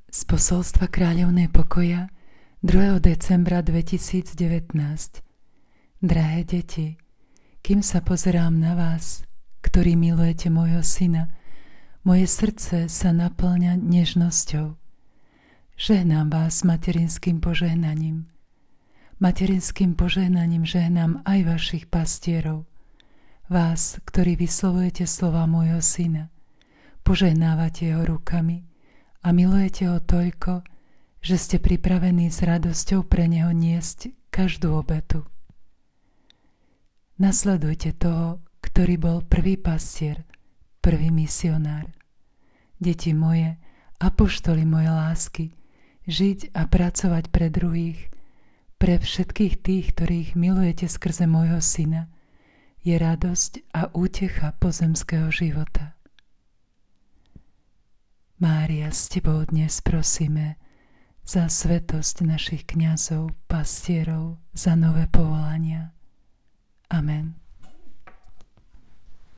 Z posolstva Kráľovnej pokoja 2. decembra 2019. Drahé deti, kým sa pozerám na vás, ktorí milujete môjho syna, moje srdce sa naplňa nežnosťou. Žehnám vás materinským požehnaním. Materinským požehnaním žehnám aj vašich pastierov. Vás, ktorí vyslovujete slova môjho syna, požehnávate jeho rukami a milujete ho toľko, že ste pripravení s radosťou pre neho niesť každú obetu. Nasledujte toho, ktorý bol prvý pastier, prvý misionár. Deti moje, apoštoli moje lásky, žiť a pracovať pre druhých, pre všetkých tých, ktorých milujete skrze môjho syna, je radosť a útecha pozemského života. Mária, s tebou dnes prosíme za svätosť našich kňazov, pastierov, za nové povolania. Amen.